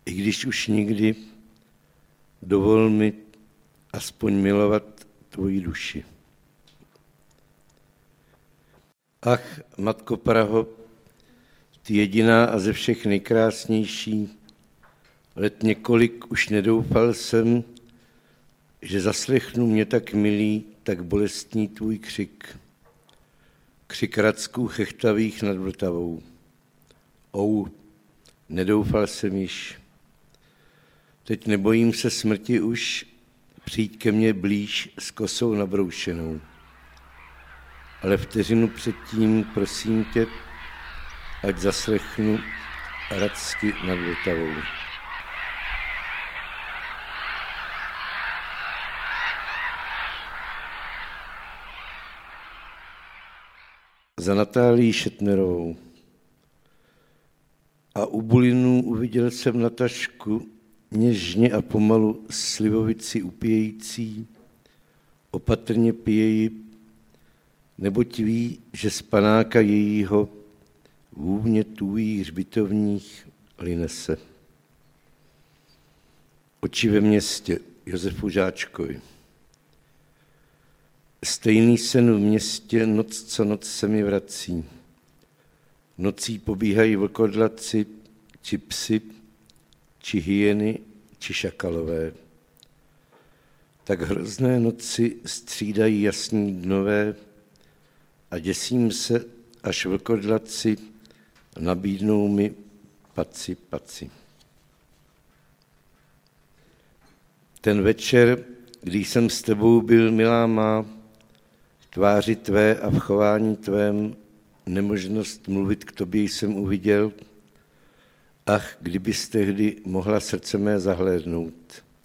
I když už nikdy, dovol mi aspoň milovat tvoji duši. Ach, Matko Praho, ty jediná a ze všech nejkrásnější, let několik už nedoufal jsem, že zaslechnu mě tak milý, tak bolestný tvůj křik. Křik racků chechtavých nad Vltavou. Nedoufal jsem již. Teď nebojím se smrti už, přijď ke mně blíž s kosou nabroušenou. Ale vteřinu předtím, prosím tě, ať zaslechnu racky nad Vltavou. Za Natálií Šetnerovou. A u bulinů uviděl jsem Natašku, něžně a pomalu slivovici upíjející, opatrně pije ji, neboť ví, že z panáka jejího vůně tůjích hřbitovních line se. Oči ve městě, Josefu Žáčkovi. Stejný sen v městě, noc co noc se mi vrací. Nocí pobíhají vlkodlaci, či psi, či hyeny, či šakalové. Tak hrozné noci střídají jasní dnové a děsím se, až vlkodlaci nabídnou mi paci, paci. Ten večer, když jsem s tebou byl, milá má, v tváři tvé a v chování tvém nemožnost mluvit k tobě jsem uviděl. Ach, kdybys tehdy mohla srdce mé zahlédnout.